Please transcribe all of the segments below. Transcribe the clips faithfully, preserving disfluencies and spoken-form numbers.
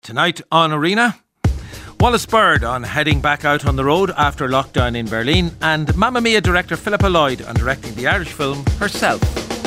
Tonight on Arena, Wallace Bird on heading back out on the road after lockdown in Berlin, and Mamma Mia director Philippa Lloyd on directing the Irish film Herself.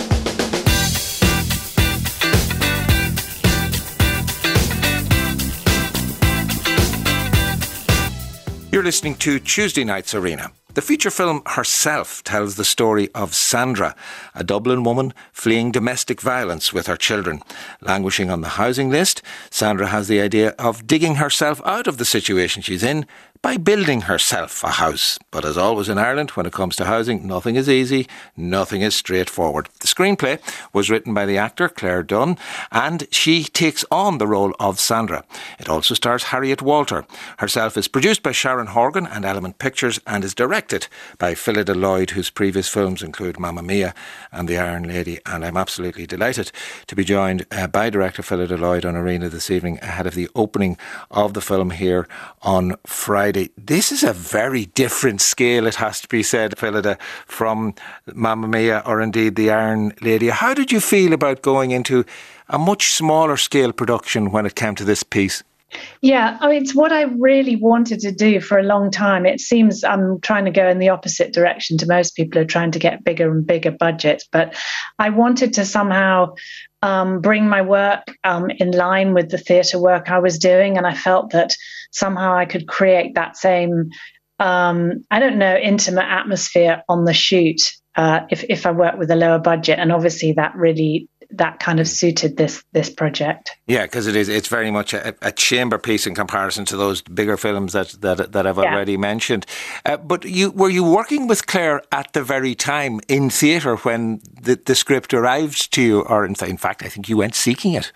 You're listening to Tuesday Night's Arena. The feature film Herself tells the story of Sandra, a Dublin woman fleeing domestic violence with her children. Languishing on the housing list, Sandra has the idea of digging herself out of the situation she's in by building herself a house. But as always in Ireland, when it comes to housing, nothing is easy, nothing is straightforward. The screenplay was written by the actor Claire Dunn, and she takes on the role of Sandra. It also stars Harriet Walter. Herself is produced by Sharon Horgan and Element Pictures and is directed by Philippa Lloyd, whose previous films include Mamma Mia and The Iron Lady. And I'm absolutely delighted to be joined uh, by director Philippa Lloyd on Arena this evening ahead of the opening of the film here on Friday. This is a very different scale, it has to be said, Philippa, from Mamma Mia or indeed The Iron Lady. How did you feel about going into a much smaller scale production when it came to this piece? Yeah, I mean, it's what I really wanted to do for a long time. It seems I'm trying to go in the opposite direction to most people who are trying to get bigger and bigger budgets. But I wanted to somehow um, bring my work um, in line with the theatre work I was doing. And I felt that somehow I could create that same, um, I don't know, intimate atmosphere on the shoot uh, if, if I worked with a lower budget. And obviously that really... that kind of suited this this project. Yeah, because it is it's very much a, a chamber piece in comparison to those bigger films that that, that I've already yeah. mentioned. Uh, but you were you working with Claire at the very time in theatre when the, the script arrived to you, or in, in fact, I think you went seeking it?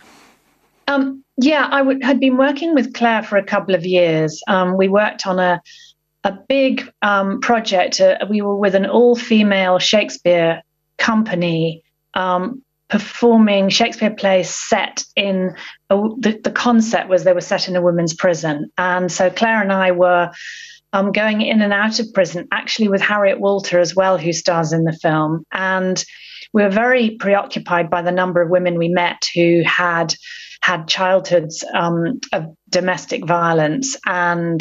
Um, yeah, I w- had been working with Claire for a couple of years. Um, we worked on a a big um, project. Uh, we were with an all-female Shakespeare company. Um, performing Shakespeare plays set in, a, the, the concept was they were set in a women's prison. And so Claire and I were um, going in and out of prison, actually with Harriet Walter as well, who stars in the film. And we were very preoccupied by the number of women we met who had had childhoods um, of domestic violence and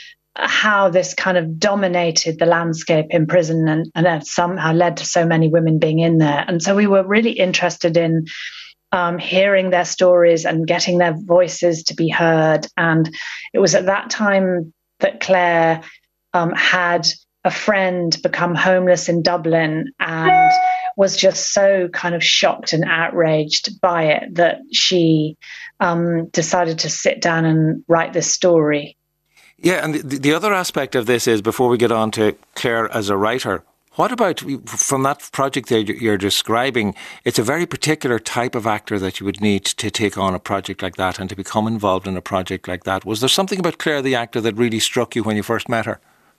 how this kind of dominated the landscape in prison and, and it somehow led to so many women being in there. And so we were really interested in um, hearing their stories and getting their voices to be heard. And it was at that time that Claire um, had a friend become homeless in Dublin and was just so kind of shocked and outraged by it that she um, decided to sit down and write this story. Yeah, and the, the other aspect of this is, before we get on to Claire as a writer, what about, from that project that you're describing, it's a very particular type of actor that you would need to take on a project like that and to become involved in a project like that. Was there something about Claire the actor that really struck you when you first met her?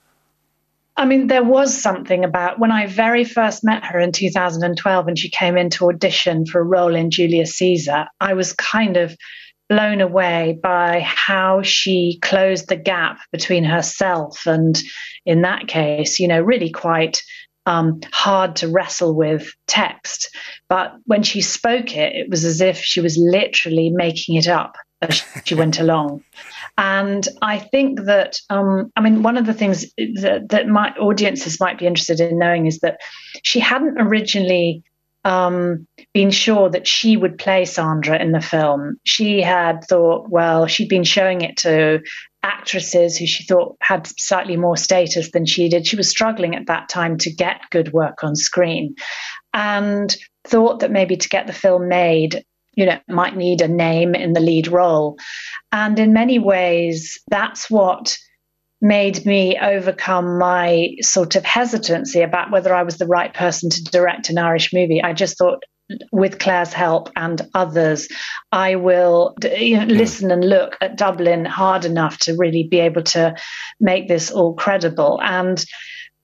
I mean, there was something about when I very first met her in two thousand twelve and she came in to audition for a role in Julius Caesar. I was kind of blown away by how she closed the gap between herself and, in that case, you know, really quite um, hard to wrestle with text. But when she spoke it, it was as if she was literally making it up as she went along. And I think that, um, I mean, one of the things that, that my audiences might be interested in knowing is that she hadn't originally Um, been sure that she would play Sandra in the film. She had thought, well, she'd been showing it to actresses who she thought had slightly more status than she did. She was struggling at that time to get good work on screen and thought that maybe to get the film made, you know, might need a name in the lead role. And in many ways, that's what made me overcome my sort of hesitancy about whether I was the right person to direct an Irish movie. I just thought, with Claire's help and others, I will you know, listen and look at Dublin hard enough to really be able to make this all credible. And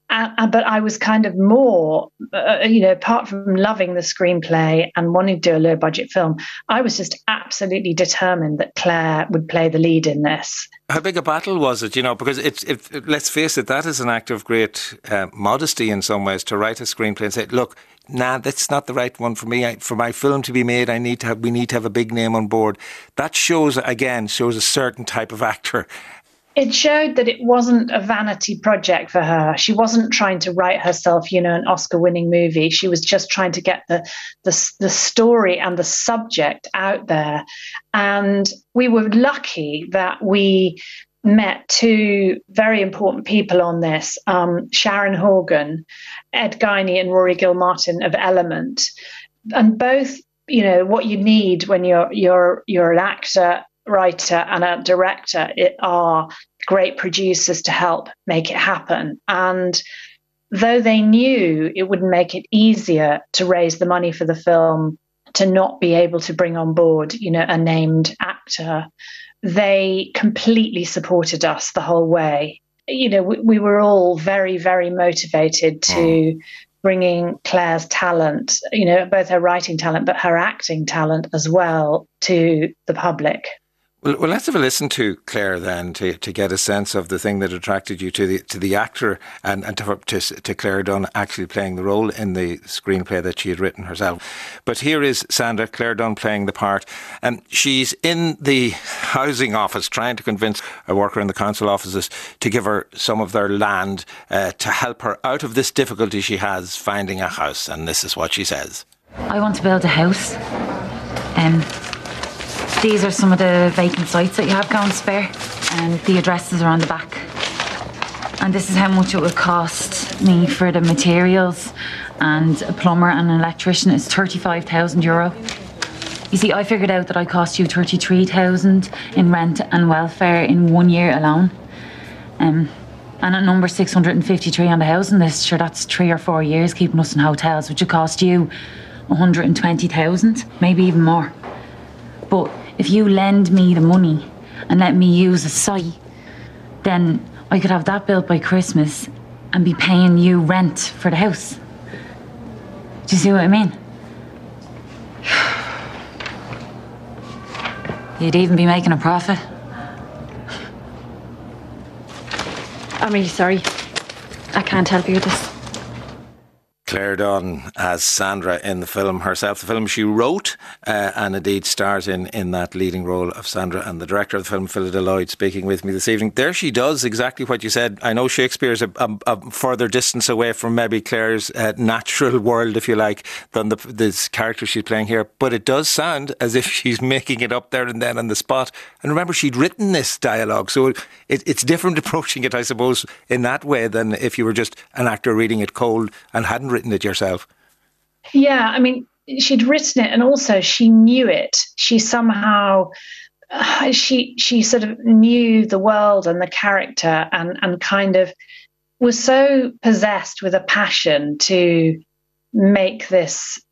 Uh, but I was kind of more, uh, you know, apart from loving the screenplay and wanting to do a low budget film, I was just absolutely determined that Claire would play the lead in this. How big a battle was it, you know, because it's, it, let's face it, that is an act of great uh, modesty in some ways, to write a screenplay and say, look, nah, that's not the right one for me. I, for my film to be made, I need to have, we need to have a big name on board. That shows, again, shows a certain type of actor. It showed that it wasn't a vanity project for her. She wasn't trying to write herself, you know, an Oscar-winning movie. She was just trying to get the, the the story and the subject out there. And we were lucky that we met two very important people on this, um, Sharon Horgan, Ed Guiney and Rory Gilmartin of Element. And both, you know, what you need when you're you're you're an actor, writer and a director, it are great producers to help make it happen. And though they knew it would make it easier to raise the money for the film, to not be able to bring on board, you know, a named actor, they completely supported us the whole way. You know, we, we were all very, very motivated to mm. bringing Claire's talent, you know, both her writing talent, but her acting talent as well, to the public. Well, well, let's have a listen to Claire then to, to get a sense of the thing that attracted you to the to the actor and, and to, to to Claire Dunn actually playing the role in the screenplay that she had written herself. But here is Sandra, Claire Dunn playing the part, and she's in the housing office trying to convince a worker in the council offices to give her some of their land uh, to help her out of this difficulty she has finding a house. And this is what she says. I want to build a house. Um. These are some of the vacant sites that you have going spare, and the addresses are on the back. And this is how much it would cost me for the materials, and a plumber and an electrician is thirty-five thousand euro. You see, I figured out that I cost you thirty-three thousand in rent and welfare in one year alone. Um, and at number six hundred fifty-three on the housing list, sure, that's three or four years keeping us in hotels, which would cost you one hundred twenty thousand, maybe even more. But if you lend me the money and let me use a site, then I could have that built by Christmas and be paying you rent for the house. Do you see what I mean? You'd even be making a profit. I'm really sorry. I can't help you with this. Claire Dunn as Sandra in the film herself. The film she wrote uh, and indeed stars in, in that leading role of Sandra, and the director of the film, Phyllida Lloyd, speaking with me this evening. There she does exactly what you said. I know Shakespeare's a, a, a further distance away from maybe Claire's uh, natural world, if you like, than the, this character she's playing here, but it does sound as if she's making it up there and then on the spot. And remember, she'd written this dialogue, so it, it's different approaching it, I suppose, in that way than if you were just an actor reading it cold and hadn't written it yourself. Yeah, I mean, she'd written it, and also she knew it. She somehow, uh, she she sort of knew the world and the character, and and kind of was so possessed with a passion to make this.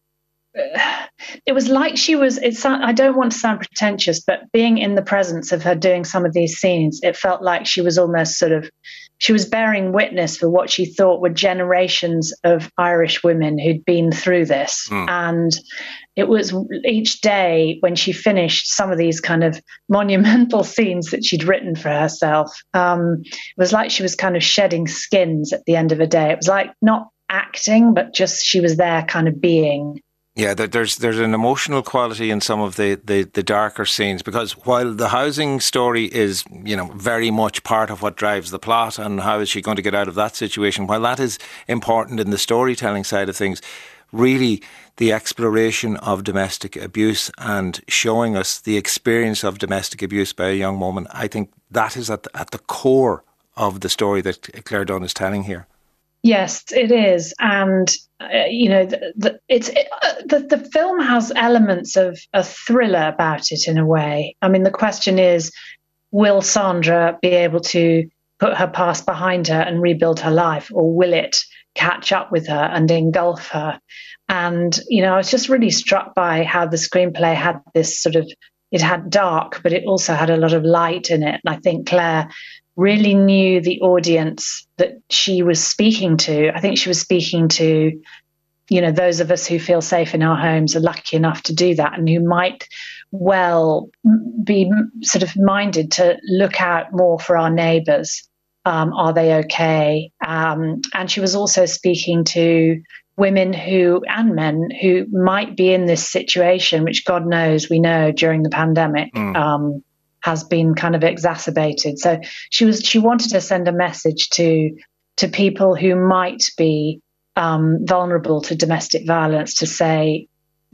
Uh, it was like she was. It's. I don't want to sound pretentious, but being in the presence of her doing some of these scenes, it felt like she was almost sort of. She was bearing witness for what she thought were generations of Irish women who'd been through this. Mm. And it was each day when she finished some of these kind of monumental scenes that she'd written for herself, um, it was like she was kind of shedding skins at the end of a day. It was like not acting, but just she was there kind of being. Yeah, there's there's an emotional quality in some of the, the, the darker scenes, because while the housing story is, you know, very much part of what drives the plot and how is she going to get out of that situation, while that is important in the storytelling side of things, really the exploration of domestic abuse and showing us the experience of domestic abuse by a young woman, I think that is at the, at the core of the story that Claire Dunn is telling here. Yes, it is, and uh, you know, the, the, it's it, uh, the the film has elements of a thriller about it in a way. I mean, the question is, will Sandra be able to put her past behind her and rebuild her life, or will it catch up with her and engulf her? And you know, I was just really struck by how the screenplay had this sort of, it had dark, but it also had a lot of light in it, and I think Claire really knew the audience that she was speaking to. I think she was speaking to, you know, those of us who feel safe in our homes are lucky enough to do that, and who might well be sort of minded to look out more for our neighbours. Um, are they okay? Um, and she was also speaking to women who and men who might be in this situation, which God knows we know during the pandemic mm. um, has been kind of exacerbated. So she was she wanted to send a message to to people who might be um, vulnerable to domestic violence, to say,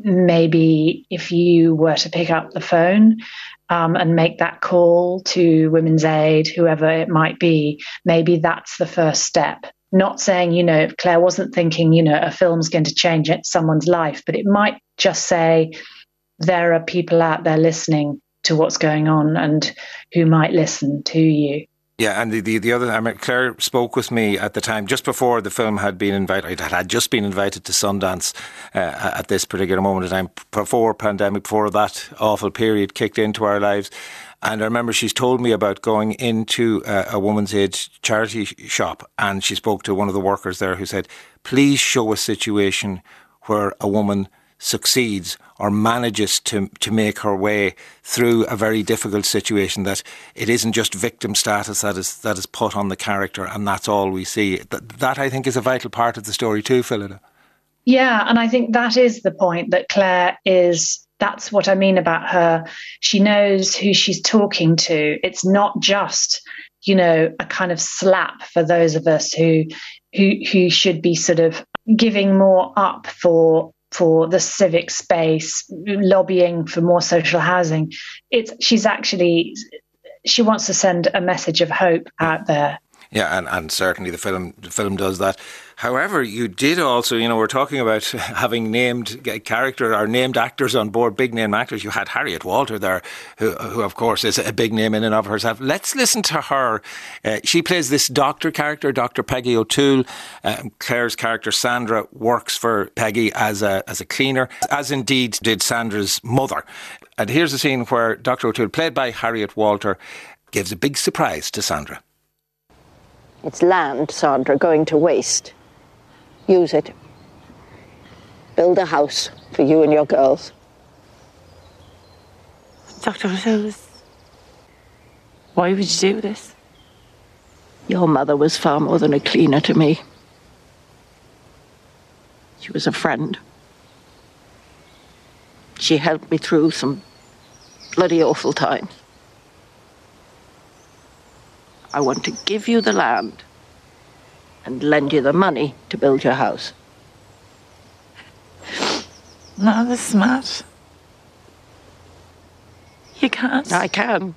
maybe if you were to pick up the phone um, and make that call to Women's Aid, whoever it might be, maybe that's the first step. Not saying, you know, Claire wasn't thinking, you know, a film's going to change someone's life, but it might just say there are people out there listening to what's going on and who might listen to you. Yeah, and the, the, the other, I mean, Claire spoke with me at the time, just before the film had been invited, it had just been invited to Sundance uh, at this particular moment in time, before pandemic, before that awful period kicked into our lives. And I remember she's told me about going into a, a Women's Aid charity shop, and she spoke to one of the workers there who said, please show a situation where a woman succeeds or manages to to make her way through a very difficult situation, that it isn't just victim status that is that is put on the character and that's all we see. That, that I think is a vital part of the story too, Phillida. Yeah, and I think that is the point, that Claire is, that's what I mean about her. She knows who she's talking to. It's not just, you know, a kind of slap for those of us who who who should be sort of giving more up for for the civic space, lobbying for more social housing. It's she's actually, she wants to send a message of hope out there. Yeah, and, and certainly the film the film does that. However, you did also, you know, we're talking about having named character or named actors on board, big name actors. You had Harriet Walter there, who, who of course is a big name in and of herself. Let's listen to her. Uh, she plays this doctor character, Doctor Peggy O'Toole. Um, Claire's character Sandra works for Peggy as a as a cleaner, as indeed did Sandra's mother. And here's a scene where Doctor O'Toole, played by Harriet Walter, gives a big surprise to Sandra. It's land, Sandra, going to waste. Use it. Build a house for you and your girls. Doctor O'Toole, why would you do this? Your mother was far more than a cleaner to me. She was a friend. She helped me through some bloody awful times. I want to give you the land and lend you the money to build your house. No, this is mad. You can't. I can.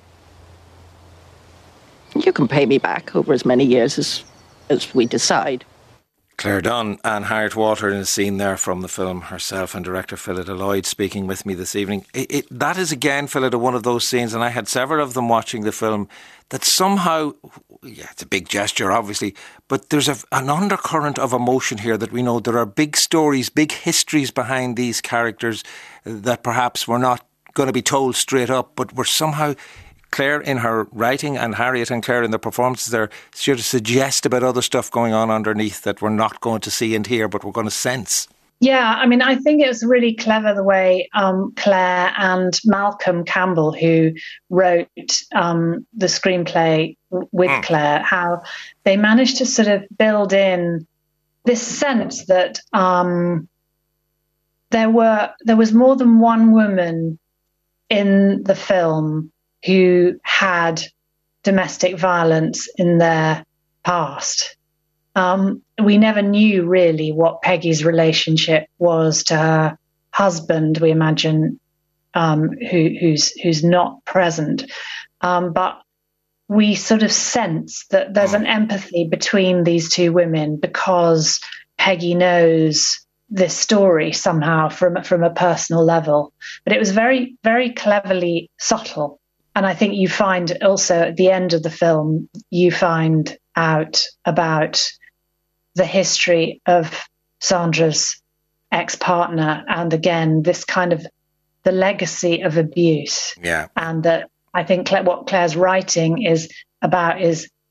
You can pay me back over as many years as, as we decide. Claire Dunn and Harriet Walter in a scene there from the film herself, and director Phillida Lloyd speaking with me this evening. It, it, that is again, Phillida, one of those scenes, and I had several of them watching the film, that somehow, yeah, it's a big gesture obviously, but there's a, an undercurrent of emotion here, that we know there are big stories, big histories behind these characters that perhaps were not going to be told straight up, but were somehow, Claire in her writing and Harriet and Claire in their performances there, sort of suggest about other stuff going on underneath that we're not going to see and hear, but we're going to sense. Yeah, I mean, I think it was really clever the way um, Claire and Malcolm Campbell, who wrote um, the screenplay with mm. Claire, how they managed to sort of build in this sense that um, there were there was more than one woman in the film who had domestic violence in their past. Um, we never knew really what Peggy's relationship was to her husband, we imagine, um, who, who's who's not present. Um, but we sort of sense that there's an empathy between these two women, because Peggy knows this story somehow from, from a personal level. But it was very, very cleverly subtle. And I think you find also at the end of the film, you find out about the history of Sandra's ex-partner, and again, this kind of the legacy of abuse. Yeah. And that I think what Claire's writing is about is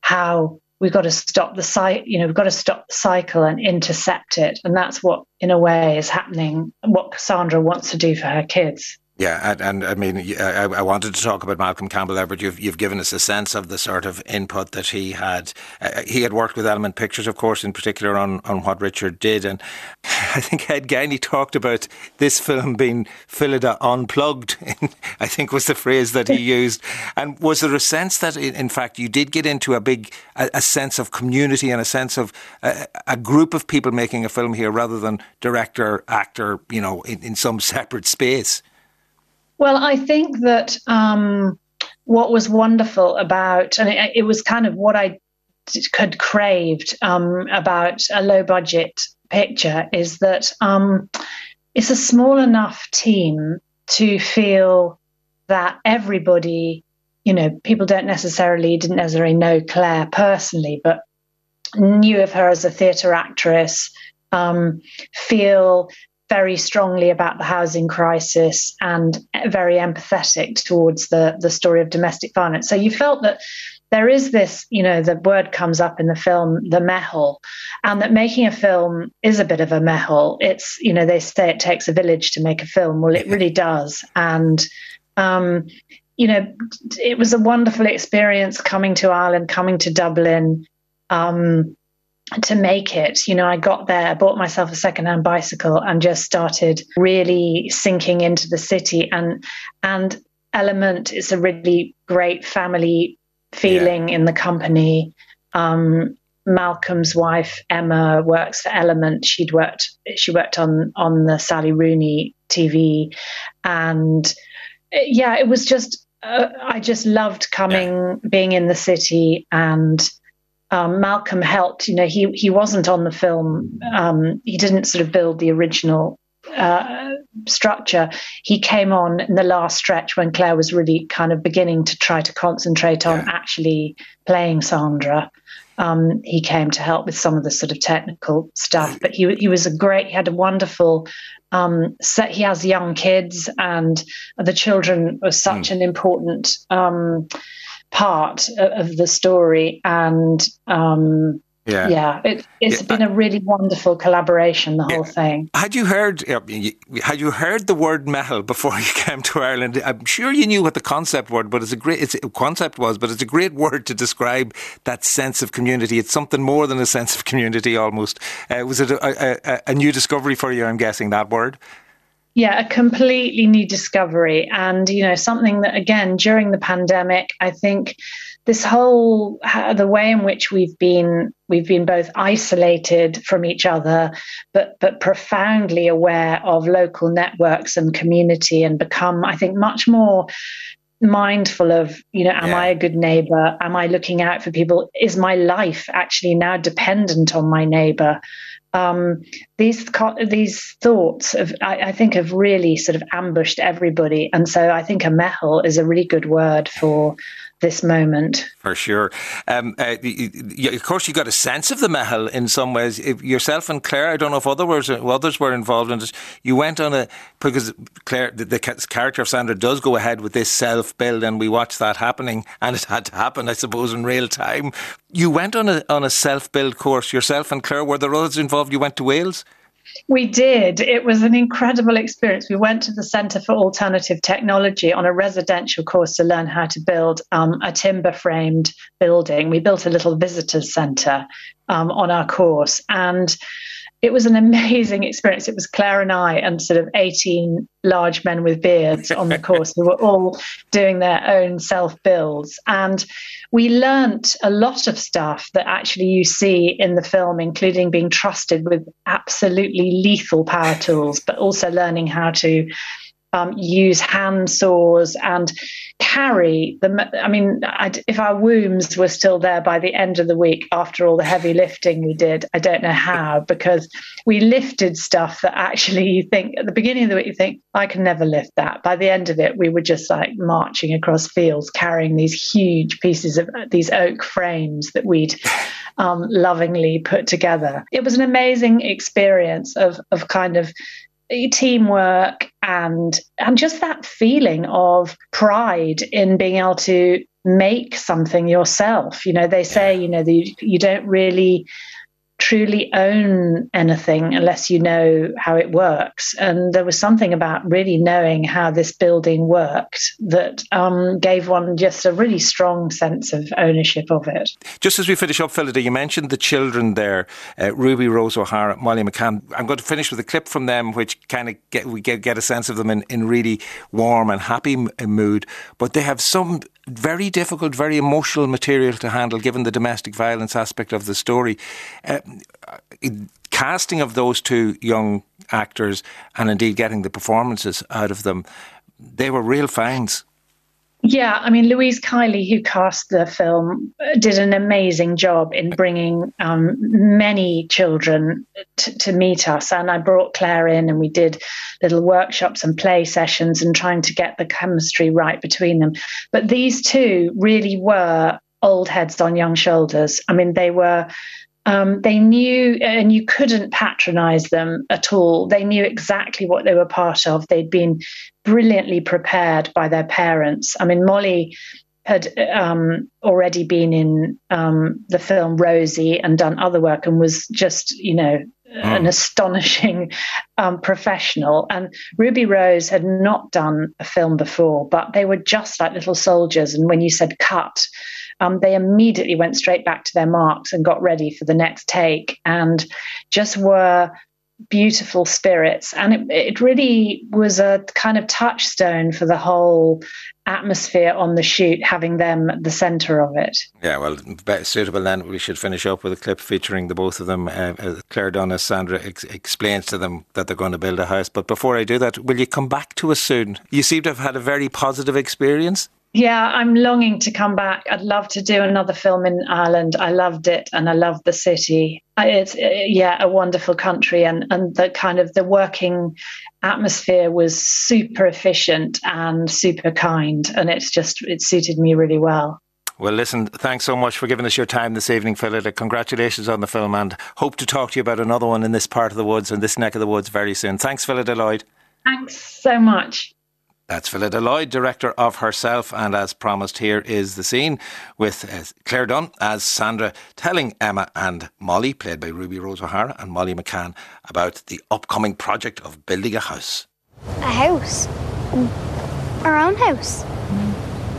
how we've got to stop the cycle, you know, we've got to stop the cycle and intercept it. And that's what, in a way, is happening, what Cassandra wants to do for her kids. Yeah, and, and I mean, I, I wanted to talk about Malcolm Campbell Everett. You've, you've given us a sense of the sort of input that he had. Uh, he had worked with Element Pictures, of course, in particular on, on what Richard did. And I think Ed Gainey talked about this film being Phyllida unplugged, I think was the phrase that he used. And was there a sense that, in fact, you did get into a big, a, a sense of community and a sense of a, a group of people making a film here rather than director, actor, you know, in, in some separate space? Well, I think that um, what was wonderful about, and it, it was kind of what I had craved um, about a low budget picture, is that um, it's a small enough team to feel that everybody, you know, people don't necessarily, didn't necessarily know Claire personally, but knew of her as a theatre actress, um, feel very strongly about the housing crisis and very empathetic towards the, the story of domestic violence. So you felt that there is this, you know, the word comes up in the film, the mehel, and that making a film is a bit of a mehel. It's, you know, they say it takes a village to make a film. Well, it really does. And, um, you know, it was a wonderful experience coming to Ireland, coming to Dublin, um, to make it. You know, I got there, bought myself a secondhand bicycle and just started really sinking into the city. And and Element is a really great family feeling yeah. in the company. Um, Malcolm's wife, Emma, works for Element. She'd worked, she worked on, on the Sally Rooney T V. And yeah, it was just, uh, I just loved coming, yeah. being in the city. And Um, Malcolm helped, you know, he, he wasn't on the film. Um, he didn't sort of build the original uh, structure. He came on in the last stretch when Claire was really kind of beginning to try to concentrate on yeah. actually playing Sandra. Um, he came to help with some of the sort of technical stuff, but he he was a great, he had a wonderful um, set. He has young kids, and the children were such mm. an important um part of the story, and um yeah, yeah it, it's yeah. been a really wonderful collaboration, the whole yeah. thing. Had you heard had you heard the word mehel before you came to Ireland? I'm sure you knew what the concept word, but it's a great it's a concept was, but it's a great word to describe that sense of community. It's something more than a sense of community, almost. Uh, was it a, a, a new discovery for you? I'm guessing that word. Yeah, a completely new discovery. And, you know, something that, again, during the pandemic, I think this whole, the way in which we've been, we've been both isolated from each other, but, but profoundly aware of local networks and community, and become, I think, much more mindful of, you know, am yeah. I a good neighbour? Am I looking out for people? Is my life actually now dependent on my neighbour? Um, these these thoughts of, I, I think, have really sort of ambushed everybody. And so I think a mehel is a really good word for this moment. For sure. Um, uh, you, you, of course, you got a sense of the mehel in some ways. If yourself and Claire, I don't know if others, others were involved in it. You went on a, because Claire, the, the character of Sandra does go ahead with this self-build, and we watched that happening, and it had to happen, I suppose, in real time. You went on a on a self-build course yourself and Claire. Were there others involved? You went to Wales? We did. It was an incredible experience. We went to the Centre for Alternative Technology on a residential course to learn how to build um, a timber-framed building. We built a little visitors centre um, on our course, and it was an amazing experience. It was Claire and I and sort of eighteen large men with beards on the course who were all doing their own self-builds. And we learnt a lot of stuff that actually you see in the film, including being trusted with absolutely lethal power tools, but also learning how to um, use hand saws and carry them. I mean, I'd, if our wombs were still there by the end of the week after all the heavy lifting we did, I don't know how, because we lifted stuff that actually you think at the beginning of the week, you think, I can never lift that. By the end of it, we were just like marching across fields, carrying these huge pieces of these oak frames that we'd um, lovingly put together. It was an amazing experience of of kind of teamwork and and just that feeling of pride in being able to make something yourself. You know, they say, you know, the, you don't really truly own anything unless you know how it works. And there was something about really knowing how this building worked that um, gave one just a really strong sense of ownership of it. Just as we finish up, Phillida, you mentioned the children there, uh, Ruby Rose O'Hara, Molly McCann. I'm going to finish with a clip from them which kind of get we get, get a sense of them in, in really warm and happy m- mood, but they have some very difficult, very emotional material to handle given the domestic violence aspect of the story. Uh, casting of those two young actors and indeed getting the performances out of them, they were real finds. Yeah, I mean, Louise Kiley, who cast the film, did an amazing job in bringing um, many children t- to meet us. And I brought Claire in and we did little workshops and play sessions and trying to get the chemistry right between them. But these two really were old heads on young shoulders. I mean, they were... Um, they knew, and you couldn't patronise them at all. They knew exactly what they were part of. They'd been brilliantly prepared by their parents. I mean, Molly had um, already been in um, the film Rosie and done other work and was just, you know, mm. an astonishing um, professional. And Ruby Rose had not done a film before, but they were just like little soldiers. And when you said cut, Um, they immediately went straight back to their marks and got ready for the next take and just were beautiful spirits. And it, it really was a kind of touchstone for the whole atmosphere on the shoot, having them at the centre of it. Yeah, well, suitable then. We should finish up with a clip featuring the both of them. Uh, Claire Dunn, as Sandra ex- explains to them that they're going to build a house. But before I do that, will you come back to us soon? You seem to have had a very positive experience. Yeah, I'm longing to come back. I'd love to do another film in Ireland. I loved it and I loved the city. It's, yeah, a wonderful country, and, and the kind of the working atmosphere was super efficient and super kind, and it's just, it suited me really well. Well, listen, thanks so much for giving us your time this evening, Phillida. Congratulations on the film and hope to talk to you about another one in this part of the woods and this neck of the woods very soon. Thanks, Phillida Lloyd. Thanks so much. That's Phillida Lloyd, director of Herself, and as promised, here is the scene with uh, Claire Dunn as Sandra telling Emma and Molly, played by Ruby Rose O'Hara, and Molly McCann, about the upcoming project of building a house. A house? Mm. Our own house? Mm.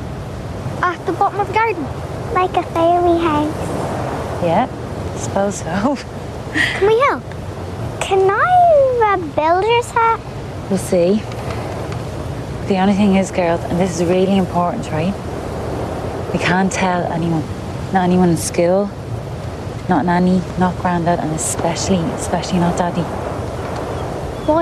At the bottom of the garden? Like a fairy house? Yeah, I suppose so. Can we help? Can I have a builder's hat? We'll see. The only thing is, girls, and this is really important, right? We can't tell anyone. Not anyone in school, not Nanny, not Grandad, and especially, especially not Daddy. Why?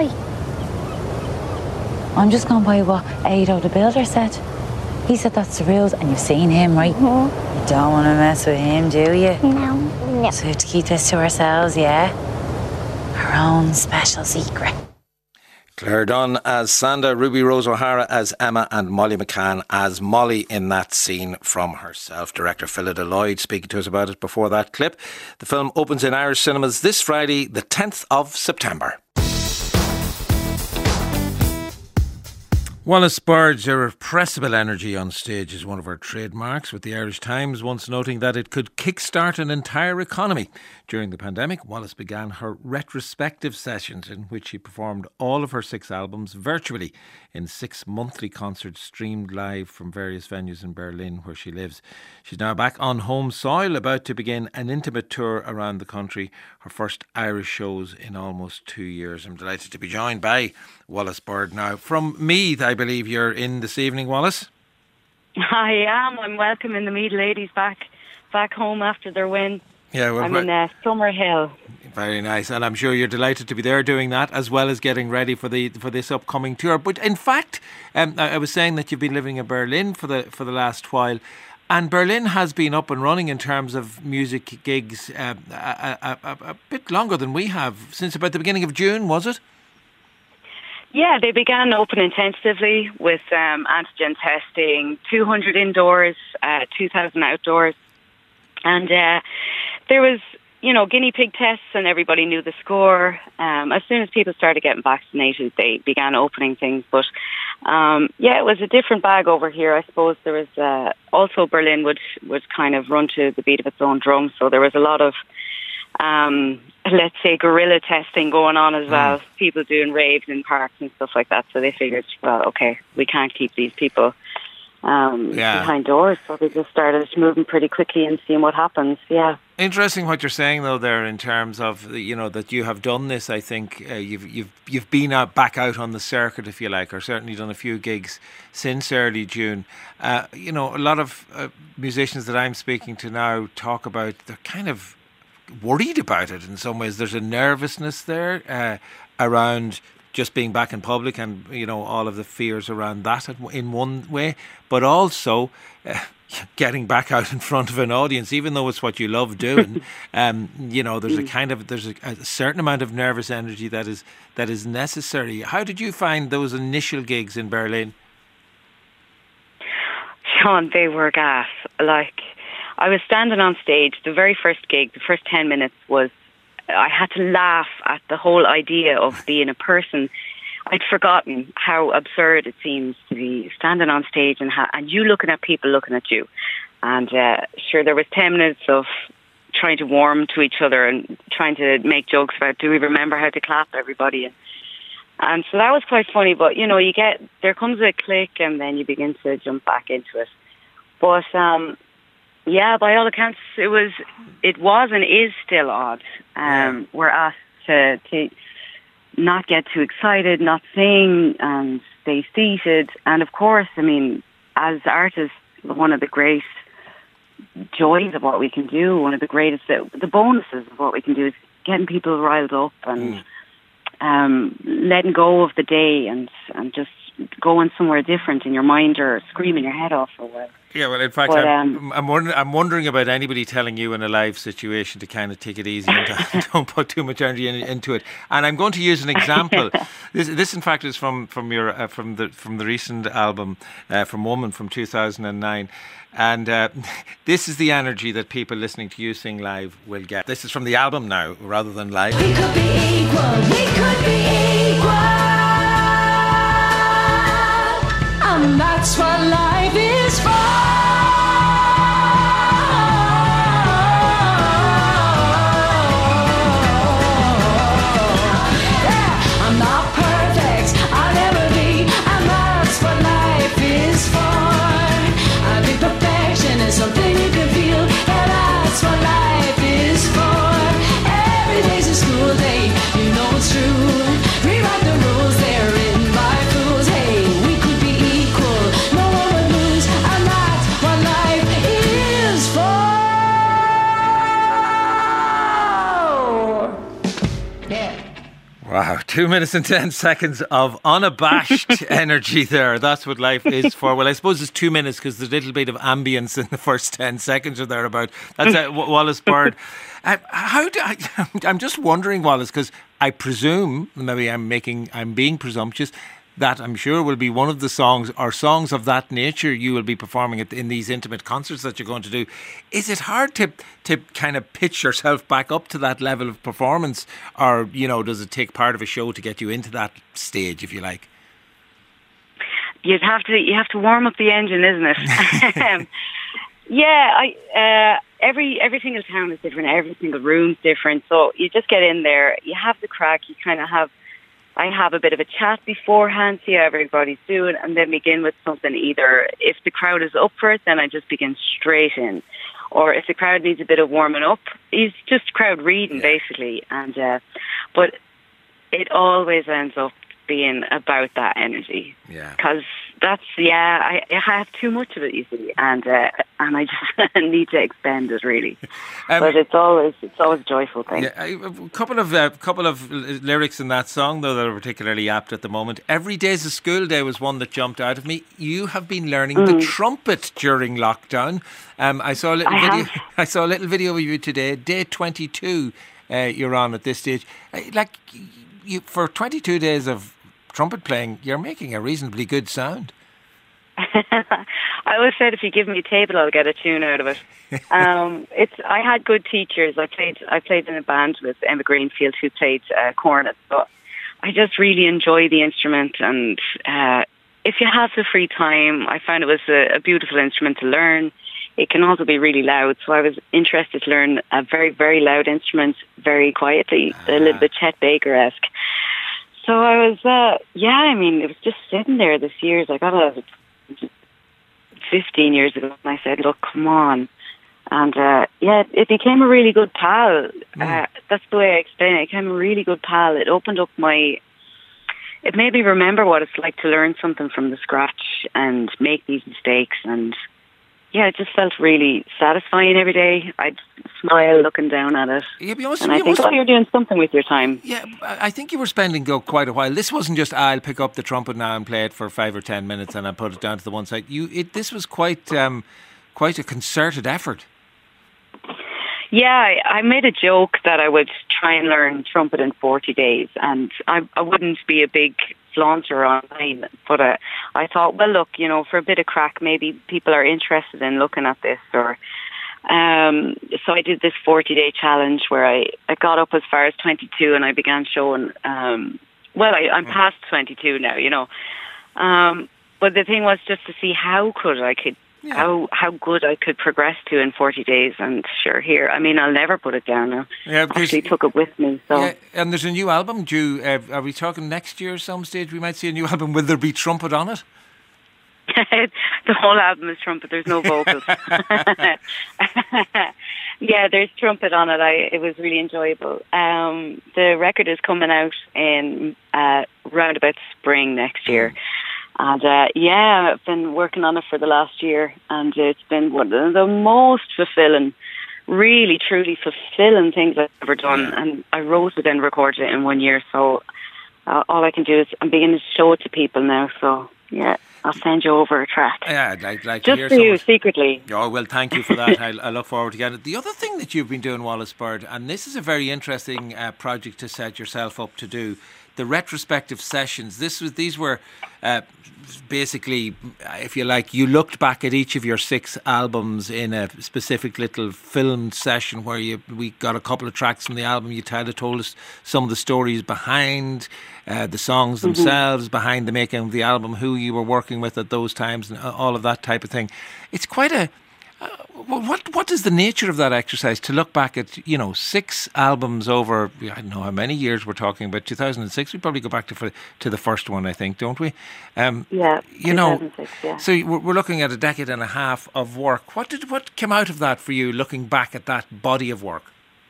I'm just going by what Ado the builder said. He said that's the rules, and you've seen him, right? Mm-hmm. You don't want to mess with him, do you? No. No. So we have to keep this to ourselves, yeah? Our own special secret. Claire Dunn as Sandra, Ruby Rose O'Hara as Emma, and Molly McCann as Molly in that scene from Herself. Director Phillida Lloyd speaking to us about it before that clip. The film opens in Irish cinemas this Friday, the tenth of September. Wallace Bird's irrepressible energy on stage is one of her trademarks, with the Irish Times once noting that it could kickstart an entire economy. During the pandemic, Wallace began her retrospective sessions in which she performed all of her six albums virtually in six monthly concerts streamed live from various venues in Berlin, where she lives. She's now back on home soil, about to begin an intimate tour around the country, her first Irish shows in almost two years. I'm delighted to be joined by Wallace Bird now. From Meath, I believe you're in this evening, Wallace? I am. I'm welcoming the Meath ladies back back home after their win. Yeah, well, I'm in uh, Summerhill. Very nice, and I'm sure you're delighted to be there doing that, as well as getting ready for the for this upcoming tour. But in fact, um, I, I was saying that you've been living in Berlin for the for the last while, and Berlin has been up and running in terms of music gigs uh, a, a, a, a bit longer than we have, since about the beginning of June, was it? Yeah, they began open intensively with um, antigen testing, two hundred indoors, uh, two thousand outdoors. And uh, there was you know, guinea pig tests, and everybody knew the score. Um, as soon as people started getting vaccinated, they began opening things. But um, yeah, it was a different bag over here. I suppose there was uh, also Berlin would would kind of run to the beat of its own drum, so there was a lot of um, let's say guerrilla testing going on as well. Mm. People doing raves in parks and stuff like that. So they figured, well, okay, we can't keep these people um, yeah. behind doors, so they just started moving pretty quickly and seeing what happens. Yeah. Interesting what you're saying though there in terms of, you know, that you have done this. I think uh, you've you've you've been out back out on the circuit, if you like, or certainly done a few gigs since early June. Uh, you know, a lot of uh, musicians that I'm speaking to now talk about they're kind of worried about it in some ways. There's a nervousness there uh, around just being back in public, and you know all of the fears around that in one way, but also uh, getting back out in front of an audience, even though it's what you love doing. um, you know, there's a kind of there's a, a certain amount of nervous energy that is that is necessary. How did you find those initial gigs in Berlin? Sean, they were gas. Like, I was standing on stage. The very first gig, the first ten minutes was, I had to laugh at the whole idea of being a person. I'd forgotten how absurd it seems to be standing on stage and ha- and you looking at people looking at you. And uh, sure, there was ten minutes of trying to warm to each other and trying to make jokes about, do we remember how to clap, everybody? And, and so that was quite funny. But, you know, you get, there comes a click and then you begin to jump back into it. But, um, yeah, by all accounts, it was, it was and is still odd. Um, we're asked to, to not get too excited, not sing, and stay seated. And of course, I mean, as artists, one of the great joys of what we can do, one of the greatest, the bonuses of what we can do is getting people riled up and mm. um, letting go of the day and, and just going somewhere different in your mind or screaming your head off for a while. Yeah, well, in fact, but, I'm, um, I'm, wondering, I'm wondering about anybody telling you in a live situation to kind of take it easy and to, don't put too much energy in, into it. And I'm going to use an example. this, this, in fact, is from from your uh, from the from the recent album uh, from Woman from two thousand nine, and uh, this is the energy that people listening to you sing live will get. This is from the album now, rather than live. We could be equal. We could be equal, and that's what life is for. Wow, two minutes and ten seconds of unabashed energy there. That's what life is for. Well, I suppose it's two minutes because there's a little bit of ambience in the first ten seconds or thereabout. That's uh, Wallace Bird. Uh, how do I, I'm just wondering, Wallace, because I presume, maybe I'm making, I'm being presumptuous, that I'm sure will be one of the songs or songs of that nature you will be performing at, in these intimate concerts that you're going to do. Is it hard to to kind of pitch yourself back up to that level of performance, or you know, does it take part of a show to get you into that stage, if you like? You'd have to you have to warm up the engine, isn't it? um, yeah, I uh, every every single town is different, every single room's different. So you just get in there, you have the crack, you kind of have. I have a bit of a chat beforehand, see how everybody's doing, and then begin with something. Either if the crowd is up for it, then I just begin straight in. Or if the crowd needs a bit of warming up, it's just crowd reading, basically. And uh, but it always ends up being about that energy. Yeah. Because that's, yeah, I, I have too much of it, you see, and uh, and I just need to expend it, really. Um, but it's always it's always a joyful thing. Yeah, a couple of uh, couple of lyrics in that song, though, that are particularly apt at the moment. Every day's a school day was one that jumped out of me. You have been learning mm. the trumpet during lockdown. Um, I saw a little I video. Have. I saw a little video of you today. Day twenty-two, uh, you're on at this stage. Uh, like you for twenty-two days of trumpet playing, you're making a reasonably good sound. I always said if you give me a table, I'll get a tune out of it. Um, it's I had good teachers. I played I played in a band with Emma Greenfield, who played uh, cornet. So I just really enjoy the instrument, and uh, if you have the free time, I found it was a, a beautiful instrument to learn. It can also be really loud, so I was interested to learn a very, very loud instrument very quietly, ah. a little bit Chet Baker-esque. So I was, uh, yeah, I mean, it was just sitting there this year. I got a fifteen years ago, and I said, look, come on. And, uh, yeah, it became a really good pal. Mm. Uh, that's the way I explain it. It became a really good pal. It opened up my... It made me remember what it's like to learn something from the scratch and make these mistakes. And, yeah, it just felt really satisfying every day. I'd smile looking down at it. Yeah, be honest, and I think, oh, you're doing something with your time. Yeah, I think you were spending go quite a while. This wasn't just, I'll pick up the trumpet now and play it for five or ten minutes and I'll put it down to the one side. You, it, This was quite, um, quite a concerted effort. Yeah, I, I made a joke that I would try and learn trumpet in forty days, and I, I wouldn't be a big flaunter online, but uh, I thought, well, look, you know, for a bit of crack, maybe people are interested in looking at this, or um, so I did this forty-day challenge where I, I got up as far as twenty-two, and I began showing, um, well, I, I'm past twenty-two now, you know, um, but the thing was just to see how could I could Yeah. How how good I could progress to in forty days, and sure, here, I mean, I'll never put it down now. Yeah, I actually took it with me. So, yeah, and there's a new album due. Uh, are we talking next year? Some stage we might see a new album. Will there be trumpet on it? The whole album is trumpet. There's no vocals. Yeah, there's trumpet on it. I it was really enjoyable. Um, the record is coming out in uh, round about spring next year. Mm. And uh, yeah, I've been working on it for the last year, and it's been one of the most fulfilling, really, truly fulfilling things I've ever done. And I wrote it and recorded it in one year, so uh, all I can do is I'm beginning to show it to people now. So yeah, I'll send you over a track. Yeah, I'd like, like just to hear for some you, secretly. Oh well, thank you for that. I, I look forward to getting it. The other thing that you've been doing, Wallace Bird, and this is a very interesting uh, project to set yourself up to do. The retrospective sessions. This was these were uh, basically, if you like, you looked back at each of your six albums in a specific little filmed session where you we got a couple of tracks from the album. You kind of told us some of the stories behind uh, the songs themselves, mm-hmm. behind the making of the album, who you were working with at those times, and all of that type of thing. It's quite a Uh, what what is the nature of that exercise, to look back at, you know, six albums over, I don't know how many years we're talking about, two thousand six, we probably go back to for, to the first one, I think, don't we? Um, yeah, you know, yeah. So we're looking at a decade and a half of work. What did what came out of that for you, looking back at that body of work?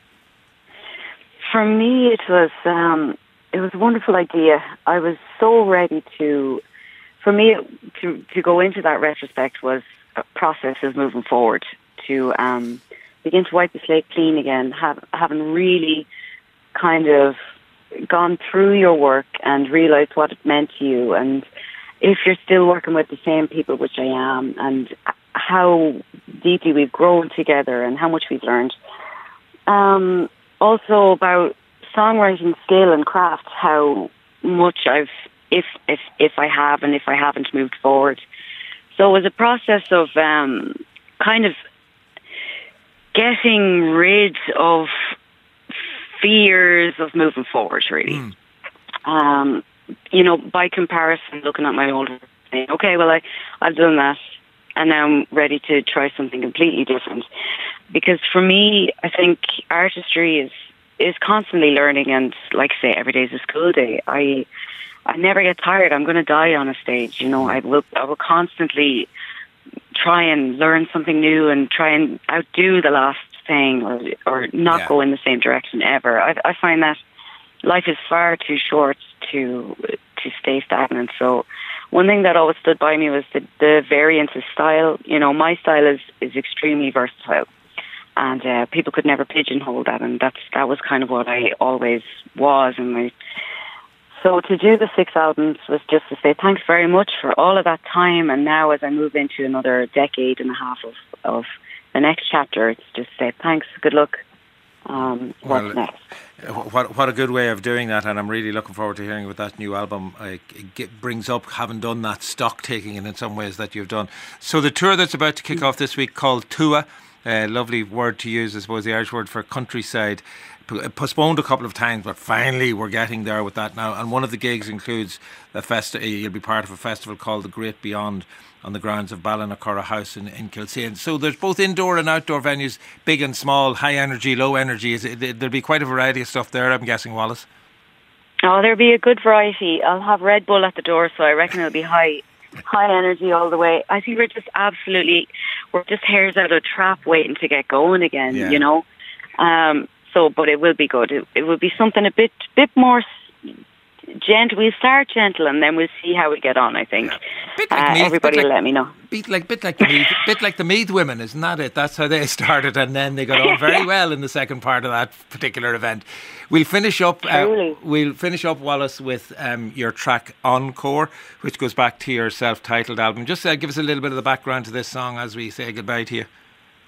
For me, it was um, it was a wonderful idea. I was so ready to, for me, to to go into that retrospect was process of moving forward, to um, begin to wipe the slate clean again, have, having really kind of gone through your work and realised what it meant to you, and if you're still working with the same people, which I am, and how deeply we've grown together and how much we've learned. Um, also about songwriting skill and craft, how much I've, if if if I have and if I haven't moved forward. So it was a process of um, kind of getting rid of fears of moving forward, really. Mm. Um, you know, by comparison, looking at my old work, saying, okay, well, I, I've done that, and now I'm ready to try something completely different. Because for me, I think artistry is, is constantly learning, and like I say, every day is a school day. I... I never get tired. I'm going to die on a stage. You know, I will, I will constantly try and learn something new and try and outdo the last thing, or or not yeah. go in the same direction ever. I, I find that life is far too short to to stay stagnant. So one thing that always stood by me was the, the variance of style. You know, my style is, is extremely versatile, and uh, people could never pigeonhole that. And that's that was kind of what I always was. And my So to do the six albums was just to say thanks very much for all of that time. And now as I move into another decade and a half of, of the next chapter, it's just to say thanks, good luck. Um, well, what's next? What what a good way of doing that, and I'm really looking forward to hearing what that new album uh, it brings up, having done that stock taking and in some ways that you've done. So the tour that's about to kick off this week, called Tua, uh, lovely word to use, I suppose, the Irish word for countryside, postponed a couple of times, but finally we're getting there with that now. And one of the gigs includes a festi- you'll be part of a festival called The Great Beyond on the grounds of Ballinacurra House in, in Kilsane. So there's both indoor and outdoor venues, big and small, high energy, low energy. Is it, there'll be quite a variety of stuff there, I'm guessing, Wallace. Oh, there'll be a good variety. I'll have Red Bull at the door, so I reckon it'll be high high energy all the way. I think we're just absolutely, we're just hairs out of a trap waiting to get going again, yeah. you know. Um, so, but it will be good. It, it will be something a bit bit more gentle. We'll start gentle and then we'll see how we get on, I think. Yeah. Bit like uh, Meath, everybody bit will like, let me know. Bit like, bit like the Meath, bit like the Meath women, isn't that it? That's how they started, and then they got on very well in the second part of that particular event. We'll finish up. Uh, we'll finish up, Wallace, with um, your track Encore, which goes back to your self-titled album. Just uh, give us a little bit of the background to this song as we say goodbye to you.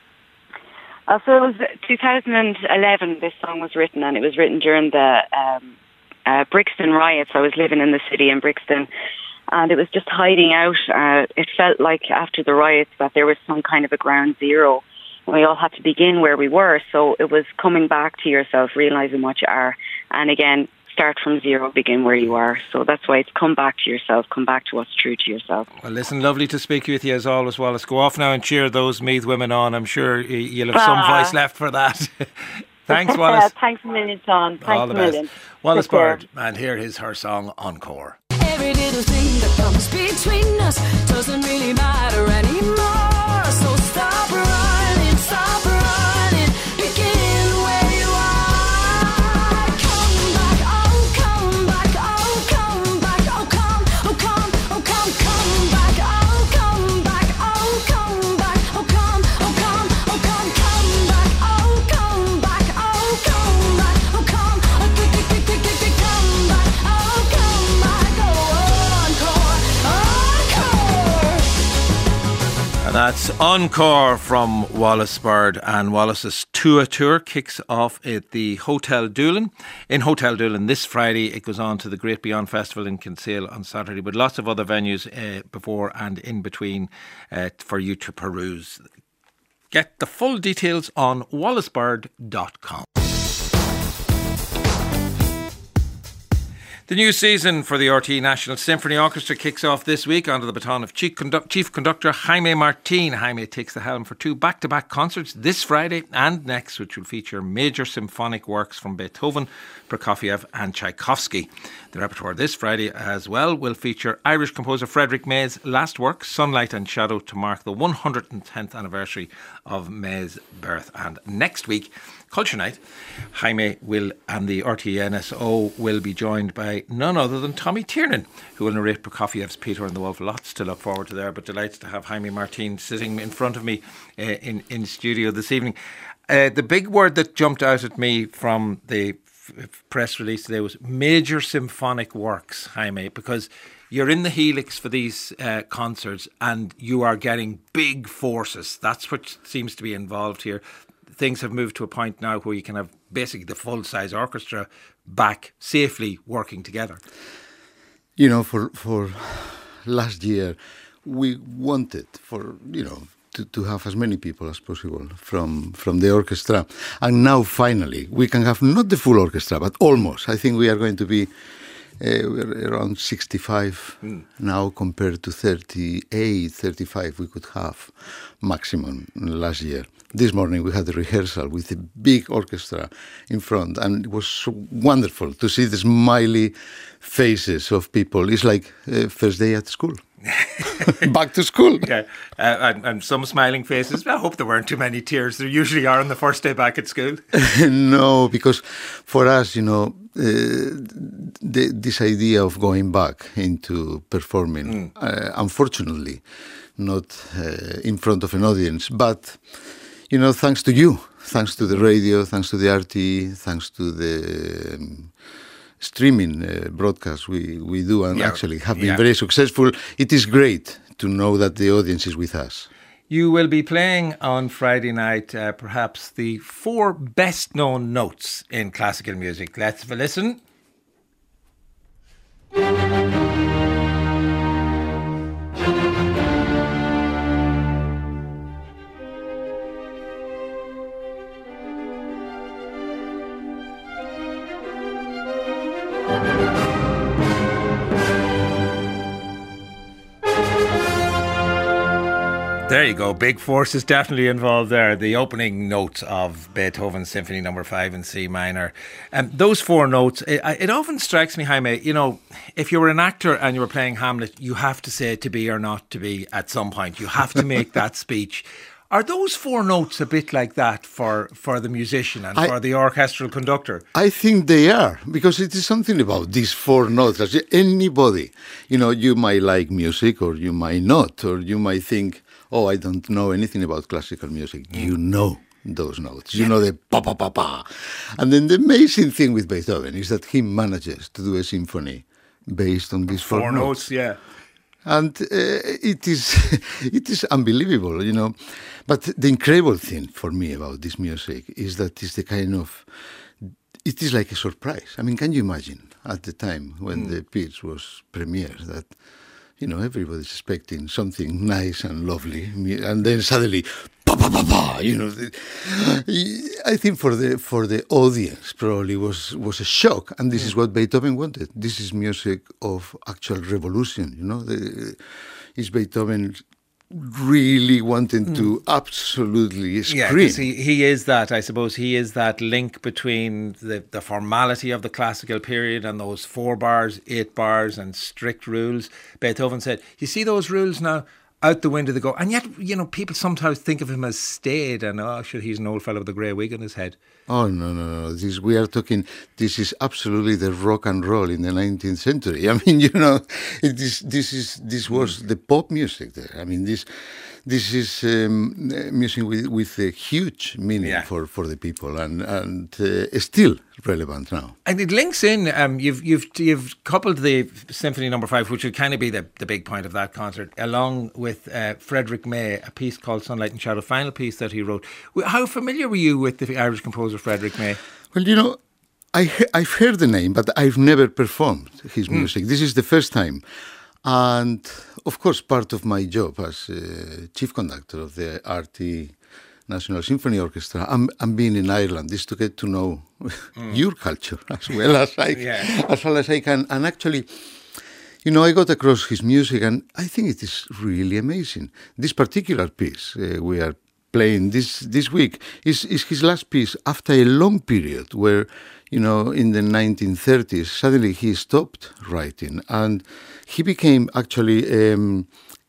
Uh, so it was two thousand eleven. This song was written, and it was written during the Um, Uh, Brixton riots. I was living in the city in Brixton, and it was just hiding out. Uh, it felt like after the riots that there was some kind of a ground zero. We all had to begin where we were, so it was coming back to yourself, realising what you are, and again, start from zero, begin where you are. So that's why it's come back to yourself, come back to what's true to yourself. Well, listen, lovely to speak with you as always, Wallace. Go off now and cheer those Meath women on. I'm sure you'll have some ah. voice left for that. Thanks, Wallace. Thanks a million, John. Thanks All the a million. Best. Wallace Bird, and here is her song Encore. Every little thing that comes between us doesn't really matter anymore. So stop running, stop running, begin where you are. Come back, oh, come back, oh, come back, oh, come, oh, come, oh, come, come back, oh, come back, oh, come back, oh, come, oh, come, oh, come, come back, oh, come back, oh, come back, oh, come, oh, tick, tick, tick, tick, tick, tick, come back, oh, come back, oh, encore, encore. And that's Encore from Wallace Bird. And Wallace's Tua tour kicks off at the Hotel Doolin. In Hotel Doolin this Friday, it goes on to the Great Beyond Festival in Kinsale on Saturday, with lots of other venues uh, before and in between uh, for you to peruse. Get the full details on wallace bird dot com. The new season for the R T E National Symphony Orchestra kicks off this week under the baton of Chief, Conduct- Chief Conductor Jaime Martin. Jaime takes the helm for two back-to-back concerts this Friday and next, which will feature major symphonic works from Beethoven, Prokofiev and Tchaikovsky. The repertoire this Friday as well will feature Irish composer Frederick May's last work, Sunlight and Shadow, to mark the one hundred tenth anniversary of May's birth. And next week, Culture Night, Jaime will and the R T E N S O will be joined by none other than Tommy Tiernan, who will narrate Prokofiev's Peter and the Wolf. Lots to look forward to there, but delighted to have Jaime Martin sitting in front of me uh, in, in studio this evening. Uh, the big word that jumped out at me from the f- press release today was major symphonic works, Jaime, because you're in the helix for these uh, concerts and you are getting big forces. That's what seems to be involved here. Things have moved to a point now where you can have basically the full-size orchestra back safely working together. You know, for for last year, we wanted for, you know, to, to have as many people as possible from, from the orchestra. And now, finally, we can have not the full orchestra, but almost. I think we are going to be uh, we're around sixty-five mm. now compared to thirty-eight, thirty-five we could have maximum last year. This morning we had a rehearsal with a big orchestra in front, and it was so wonderful to see the smiley faces of people. It's like uh, first day at school. Back to school. Yeah, uh, and, and some smiling faces. I hope there weren't too many tears. There usually are on the first day back at school. No, because for us, you know, uh, the, this idea of going back into performing, mm. uh, unfortunately, not uh, in front of an audience, but you know, thanks to you, thanks to the radio, thanks to the R T E, thanks to the um, streaming uh, broadcast we, we do and yeah. actually have been yeah. very successful. It is great to know that the audience is with us. You will be playing on Friday night uh, perhaps the four best known notes in classical music. Let's have a listen. There you go. Big force is definitely involved there. The opening notes of Beethoven's Symphony Number Five in C minor. Um, those four notes. It, it often strikes me, Jaime. You know, if you were an actor and you were playing Hamlet, you have to say to be or not to be at some point. You have to make that speech. Are those four notes a bit like that for, for the musician and I, for the orchestral conductor? I think they are, because it is something about these four notes. Anybody, you know, you might like music or you might not, or you might think, oh, I don't know anything about classical music. You know those notes. You know the pa pa pa pa. And then the amazing thing with Beethoven is that he manages to do a symphony based on these four, four notes. notes. Yeah. And uh, it is it is unbelievable, you know. But the incredible thing for me about this music is that it's the kind of, it is like a surprise. I mean, can you imagine at the time when mm. the piece was premiered that, you know, everybody's expecting something nice and lovely, and then suddenly, pa pa pa pa, you know. I think for the for the audience probably was was a shock, and this yeah. is what Beethoven wanted. This is music of actual revolution, you know. The, is Beethoven really wanting mm. to absolutely scream? Yeah, because he, he is that, I suppose, he is that link between the, the formality of the classical period and those four bars, eight bars and strict rules. Beethoven said, you see those rules now? Out the window they go. And yet, you know, people sometimes think of him as staid and, oh, sure, he's an old fellow with a grey wig on his head. Oh, no, no, no. This, we are talking, this is absolutely the rock and roll in the nineteenth century. I mean, you know, it is, this is this was the pop music there. I mean, this this is um, music with, with a huge meaning yeah. for, for the people, and, and uh, still relevant now. And it links in, um, you've you've you've coupled the Symphony Number Five, which would kind of be the, the big point of that concert, along with uh, Frederick May, a piece called Sunlight and Shadow, final piece that he wrote. How familiar were you with the Irish composer Frederick May? Well, you know, I, I've heard the name, but I've never performed his music. Mm. This is the first time. And, of course, part of my job as uh, chief conductor of the R T National Symphony Orchestra, I'm, I'm being in Ireland, is to get to know mm. your culture as well as I, yeah. as well as I can. And actually, you know, I got across his music, and I think it is really amazing. This particular piece uh, we are playing this this week is, is his last piece after a long period where, you know, in the nineteen thirties, suddenly he stopped writing, and he became actually, um,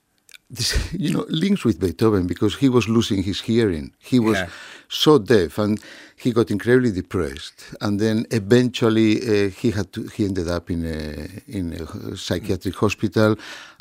this, you know, links with Beethoven because he was losing his hearing. He was yeah. so deaf, and he got incredibly depressed. And then eventually uh, he had to, he ended up in a in a psychiatric hospital.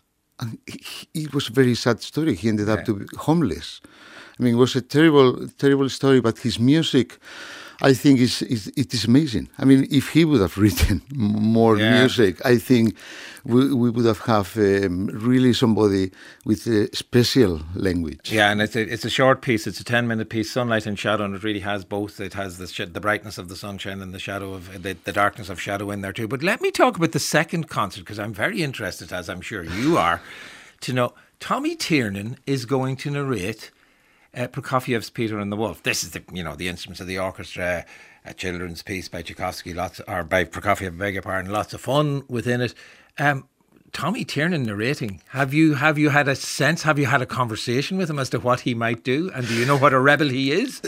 And he, it was a very sad story. He ended up yeah. to be homeless. I mean, it was a terrible, terrible story, but his music, I think, is, is it is amazing. I mean, if he would have written more yeah. music, I think we, we would have have um, really somebody with a special language. Yeah, and it's a, it's a short piece. It's a ten-minute piece, Sunlight and Shadow, and it really has both. It has the, sh- the brightness of the sunshine and the shadow of the, the darkness of shadow in there too. But let me talk about the second concert, because I'm very interested, as I'm sure you are, to know Tommy Tiernan is going to narrate Uh, Prokofiev's Peter and the Wolf. This is the, you know, the instruments of the orchestra, a children's piece by Tchaikovsky, lots, or by Prokofiev, beg your pardon, lots of fun within it. Um, Tommy Tiernan narrating. Have you have you had a sense? Have you had a conversation with him as to what he might do? And do you know what a rebel he is?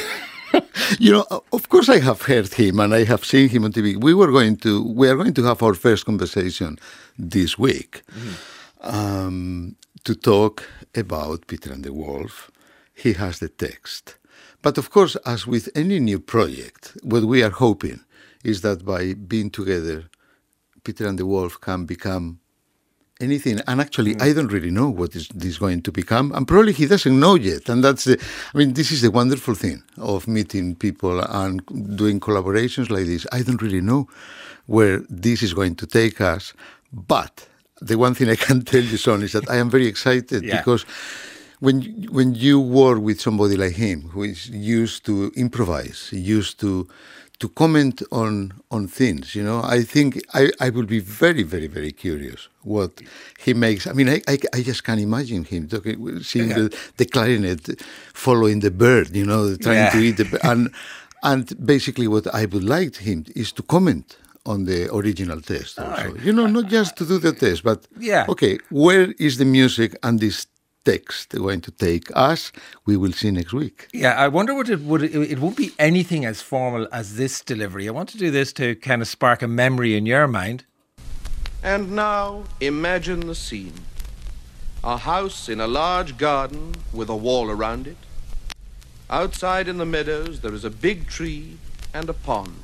You know, of course I have heard him and I have seen him on T V. We were going to, we are going to have our first conversation this week mm. um, to talk about Peter and the Wolf. He has the text. But of course, as with any new project, what we are hoping is that by being together, Peter and the Wolf can become anything. And actually, mm. I don't really know what is this going to become. And probably he doesn't know yet. And that's the, I mean, this is the wonderful thing of meeting people and doing collaborations like this. I don't really know where this is going to take us. But the one thing I can tell you, Son, is that I am very excited yeah. because when when you work with somebody like him, who is used to improvise, used to to comment on on things, you know, I think I, I will be very, very, very curious what he makes. I mean, I I, I just can't imagine him talking, seeing yeah. the, the clarinet following the bird, you know, trying yeah. to eat the bird. And, and basically what I would like him is to comment on the original test also. Right. You know, not just to do the test, but, yeah. okay, where is the music and this text going to take us? We will see next week. Yeah, I wonder what it would. It, it won't be anything as formal as this delivery. I want to do this to kind of spark a memory in your mind. And now imagine the scene: a house in a large garden with a wall around it. Outside in the meadows there is a big tree and a pond.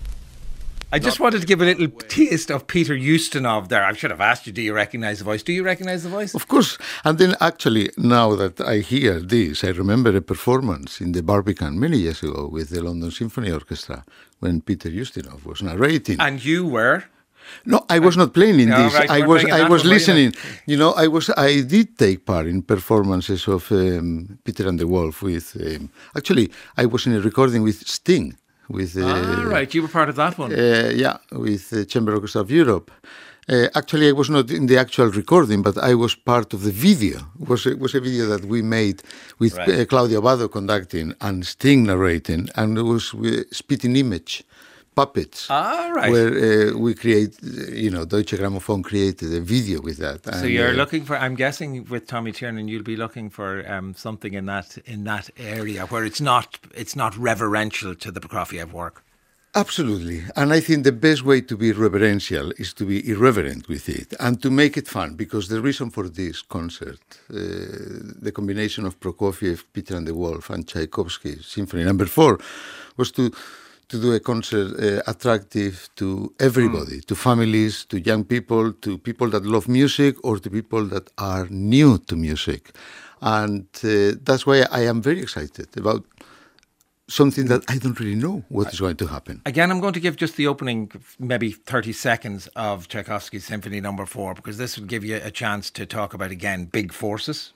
I just wanted to give a little taste of Peter Ustinov there. I should have asked you, do you recognise the voice? Do you recognise the voice? Of course. And then actually, now that I hear this, I remember a performance in the Barbican many years ago with the London Symphony Orchestra when Peter Ustinov was narrating. And you were? No, I was not playing in no, this. Right, I was I was listening. You? you know, I was I did take part in performances of um, Peter and the Wolf with... Um, actually, I was in a recording with Sting. With, uh, ah, right, you were part of that one. Uh, yeah, with the Chamber Orchestra of Europe. Uh, actually, I was not in the actual recording, but I was part of the video. It was, it was a video that we made with right. uh, Claudio Abbado conducting and Sting narrating, and it was with Spitting Image puppets. Ah, right. Where uh, we create, you know, Deutsche Grammophon created a video with that. So and, you're uh, looking for, I'm guessing with Tommy Tiernan, you'll be looking for um, something in that in that area where it's not it's not reverential to the Prokofiev work. Absolutely. And I think the best way to be reverential is to be irreverent with it and to make it fun, because the reason for this concert, uh, the combination of Prokofiev, Peter and the Wolf and Tchaikovsky Symphony Number Four, was to to do a concert uh, attractive to everybody, mm. to families, to young people, to people that love music, or to people that are new to music. And uh, that's why I am very excited about something that I don't really know what is going to happen. Again, I'm going to give just the opening maybe thirty seconds of Tchaikovsky's Symphony Number Four, because this will give you a chance to talk about, again, big forces.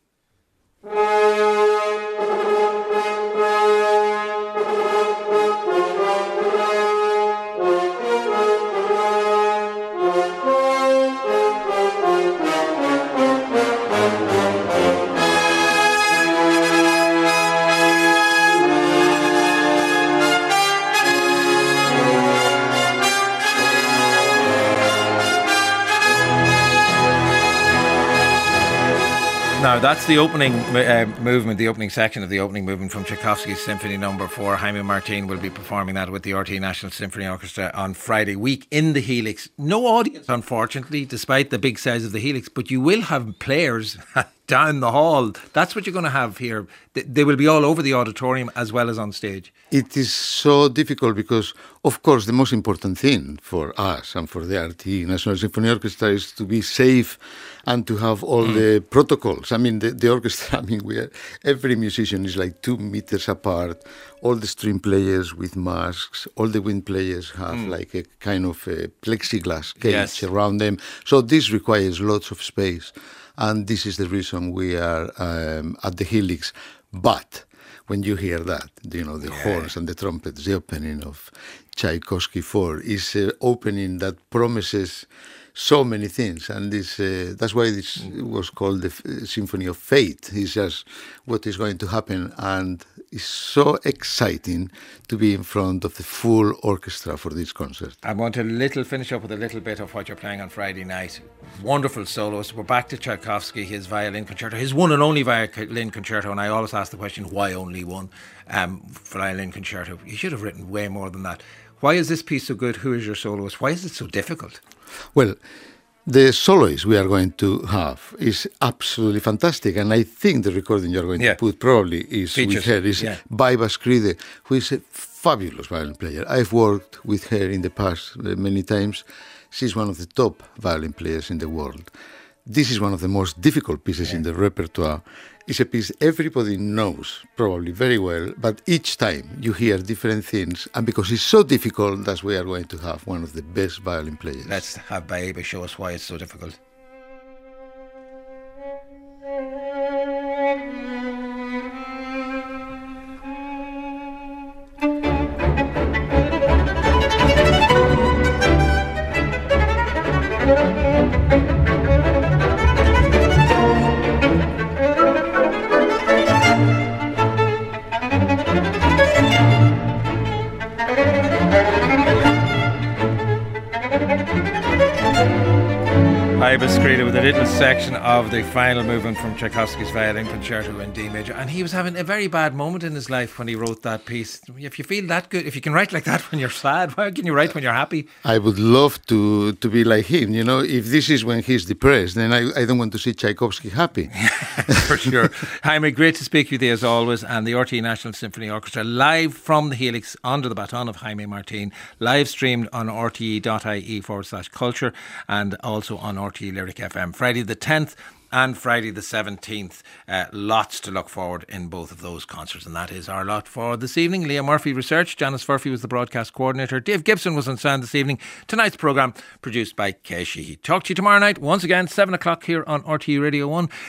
Now, that's the opening uh, movement, the opening section of the opening movement from Tchaikovsky's Symphony Number Four. Jaime Martin will be performing that with the R T E National Symphony Orchestra on Friday week in the Helix. No audience, unfortunately, despite the big size of the Helix, but you will have players down the hall. That's what you're going to have here. They will be all over the auditorium as well as on stage. It is so difficult because, of course, the most important thing for us and for the R T E National Symphony Orchestra is to be safe and to have all mm. the protocols. I mean, the, the orchestra, I mean, we are, every musician is like two meters apart. All the string players with masks, all the wind players have mm. like a kind of a plexiglass cage yes. around them. So this requires lots of space. And this is the reason we are um, at the Helix. But when you hear that, you know, the yeah. horns and the trumpets, the opening of Tchaikovsky Four is an opening that promises so many things, and this uh, that's why this was called the F- Symphony of Fate. It's just what is going to happen, and it's so exciting to be in front of the full orchestra for this concert. I want to little finish up with a little bit of what you're playing on Friday night. Wonderful solos. We're back to Tchaikovsky, his violin concerto, his one and only violin concerto, and I always ask the question, why only one um, violin concerto? You should have written way more than that. Why is this piece so good? Who is your soloist? Why is it so difficult? Well, the soloist we are going to have is absolutely fantastic, and I think the recording you're going yeah. to put probably is Features. with her, is yeah. Baiba Skride, who is a fabulous violin player. I've worked with her in the past uh, many times. She's one of the top violin players in the world. This is one of the most difficult pieces yeah. in the repertoire. It's a piece everybody knows probably very well, but each time you hear different things, and because it's so difficult, that's why we are going to have one of the best violin players. Let's have Baiba show us why it's so difficult. Ibis Credo with a little section of the final movement from Tchaikovsky's Violin Concerto in D major, and he was having a very bad moment in his life when he wrote that piece. If you feel that good, if you can write like that when you're sad, why can you write when you're happy? I would love to to be like him. You know, if this is when he's depressed, then I, I don't want to see Tchaikovsky happy. For sure. Jaime, great to speak with you as always, and the R T E National Symphony Orchestra live from the Helix under the baton of Jaime Martin, live streamed on R T E dot I E forward slash culture and also on R T E Lyric F M. Friday the tenth and Friday the seventeenth. Uh, lots to look forward in both of those concerts, and that is our lot for this evening. Leah Murphy researched, Janice Furphy was the broadcast coordinator, Dave Gibson was on sound this evening. Tonight's programme produced by Kay Sheehy. Talk to you tomorrow night once again, seven o'clock here on R T E Radio one.